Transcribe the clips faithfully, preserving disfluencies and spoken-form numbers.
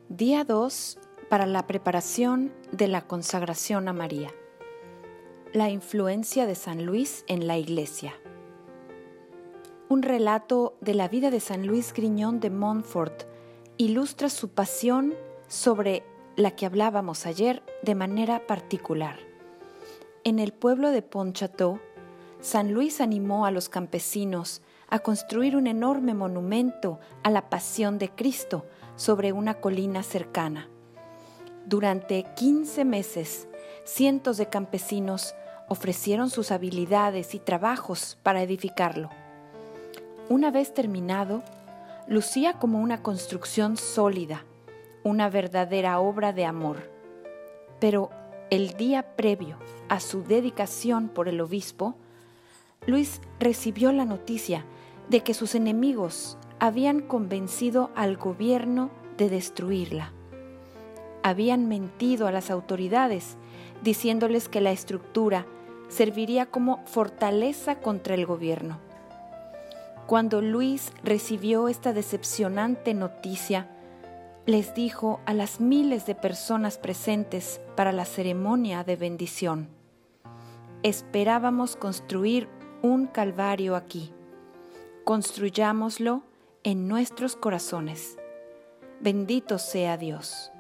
Día dos para la preparación de la consagración a María. La influencia de San Luis en la Iglesia. Un relato de la vida de San Luis Grignon de Montfort ilustra su pasión sobre la que hablábamos ayer de manera particular. En el pueblo de Pontchâteau, San Luis animó a los campesinos a construir un enorme monumento a la Pasión de Cristo sobre una colina cercana. Durante quince meses, cientos de campesinos ofrecieron sus habilidades y trabajos para edificarlo. Una vez terminado, lucía como una construcción sólida, una verdadera obra de amor. Pero el día previo a su dedicación por el obispo, Luis recibió la noticia de que sus enemigos habían convencido al gobierno de destruirla. Habían mentido a las autoridades, diciéndoles que la estructura serviría como fortaleza contra el gobierno. Cuando Luis recibió esta decepcionante noticia, les dijo a las miles de personas presentes para la ceremonia de bendición: esperábamos construir un calvario aquí. Construyámoslo en nuestros corazones. Bendito sea Dios.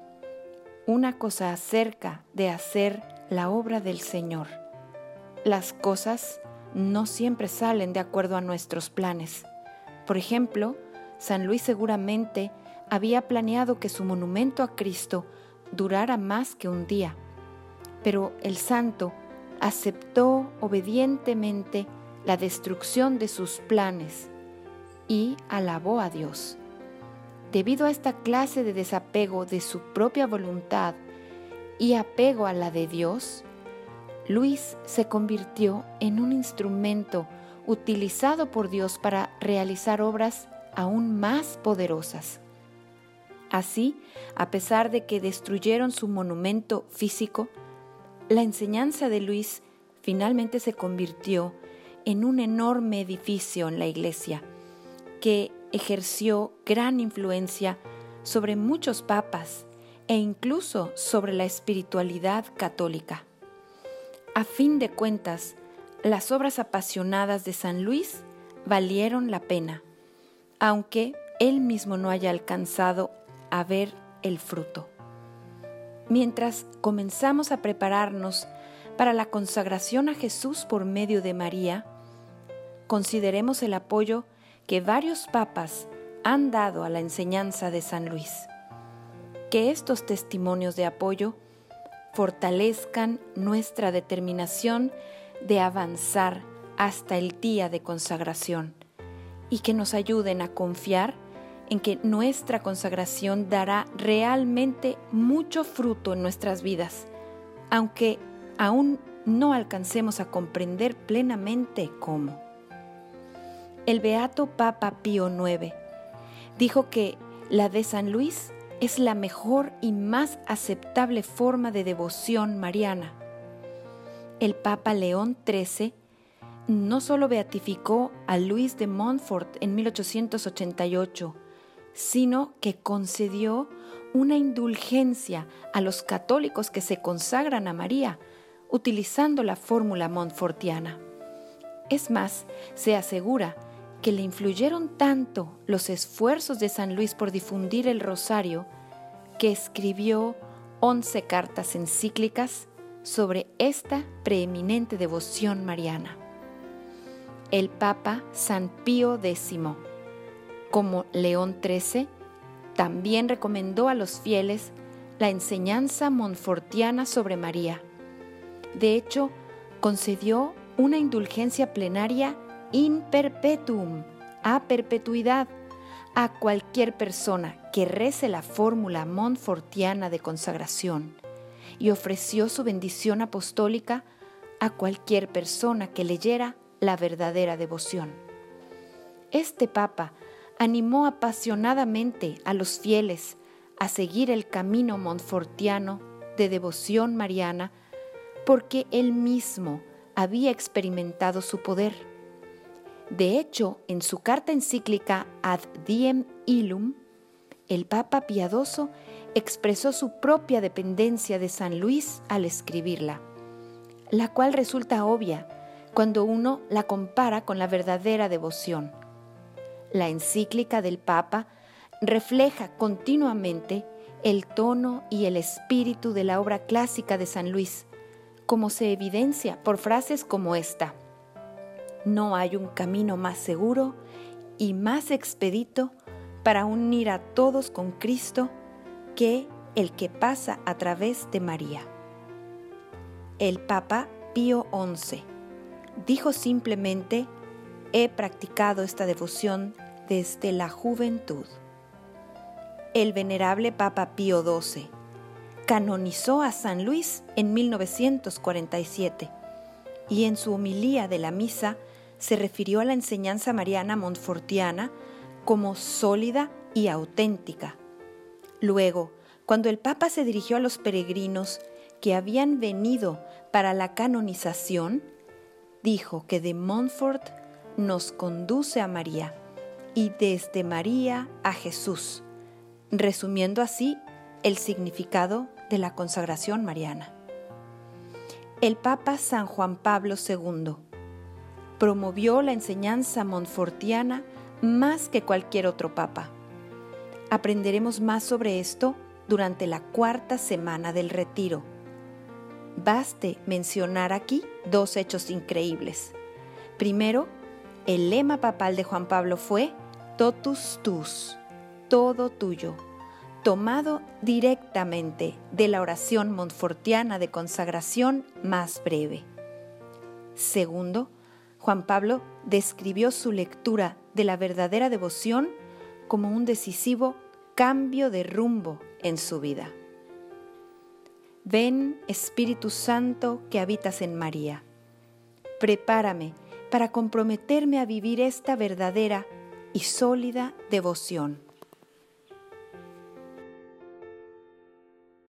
Una cosa acerca de hacer la obra del Señor. Las cosas no siempre salen de acuerdo a nuestros planes. Por ejemplo, San Luis seguramente había planeado que su monumento a Cristo durara más que un día, pero el santo aceptó obedientemente la destrucción de sus planes y alabó a Dios. Debido a esta clase de desapego de su propia voluntad y apego a la de Dios, Luis se convirtió en un instrumento utilizado por Dios para realizar obras aún más poderosas. Así, a pesar de que destruyeron su monumento físico, la enseñanza de Luis finalmente se convirtió en un enorme edificio en la Iglesia, que ejerció gran influencia sobre muchos papas e incluso sobre la espiritualidad católica. A fin de cuentas, las obras apasionadas de San Luis valieron la pena, aunque él mismo no haya alcanzado a ver el fruto. Mientras comenzamos a prepararnos para la consagración a Jesús por medio de María, consideremos el apoyo que varios papas han dado a la enseñanza de San Luis. Que estos testimonios de apoyo fortalezcan nuestra determinación de avanzar hasta el día de consagración y que nos ayuden a confiar en que nuestra consagración dará realmente mucho fruto en nuestras vidas, aunque aún no alcancemos a comprender plenamente cómo. El beato Papa Pío noveno dijo que la de San Luis es la mejor y más aceptable forma de devoción mariana. El Papa León trece no solo beatificó a Luis de Montfort en mil ochocientos ochenta y ocho, sino que concedió una indulgencia a los católicos que se consagran a María, utilizando la fórmula montfortiana. Es más, se asegura que le influyeron tanto los esfuerzos de San Luis por difundir el rosario, que escribió once cartas encíclicas sobre esta preeminente devoción mariana. El Papa San Pío décimo, como León trece, también recomendó a los fieles la enseñanza montfortiana sobre María. De hecho, concedió una indulgencia plenaria in perpetuum, a perpetuidad, a cualquier persona que rece la fórmula montfortiana de consagración, y ofreció su bendición apostólica a cualquier persona que leyera la verdadera devoción. Este Papa animó apasionadamente a los fieles a seguir el camino montfortiano de devoción mariana porque él mismo había experimentado su poder. De hecho, en su carta encíclica Ad Diem Illum, El Papa piadoso expresó su propia dependencia de San Luis al escribirla, la cual resulta obvia cuando uno la compara con la verdadera devoción. La encíclica del Papa refleja continuamente el tono y el espíritu de la obra clásica de San Luis, como se evidencia por frases como esta: no hay un camino más seguro y más expedito para unir a todos con Cristo que el que pasa a través de María. El Papa Pío once dijo simplemente: he practicado esta devoción desde la juventud. El venerable Papa Pío doce canonizó a San Luis en mil novecientos cuarenta y siete y en su homilía de la misa se refirió a la enseñanza mariana montfortiana como sólida y auténtica. Luego, cuando el Papa se dirigió a los peregrinos que habían venido para la canonización, dijo que de Montfort nos conduce a María y desde María a Jesús, resumiendo así el significado de la consagración mariana. El Papa San Juan Pablo segundo promovió la enseñanza montfortiana más que cualquier otro papa. Aprenderemos más sobre esto durante la cuarta semana del Retiro. Baste mencionar aquí dos hechos increíbles. Primero, el lema papal de Juan Pablo fue Totus Tuus, todo tuyo, tomado directamente de la oración montfortiana de consagración más breve. Segundo, Juan Pablo describió su lectura de la verdadera devoción como un decisivo cambio de rumbo en su vida. Ven, Espíritu Santo, que habitas en María. Prepárame para comprometerme a vivir esta verdadera y sólida devoción.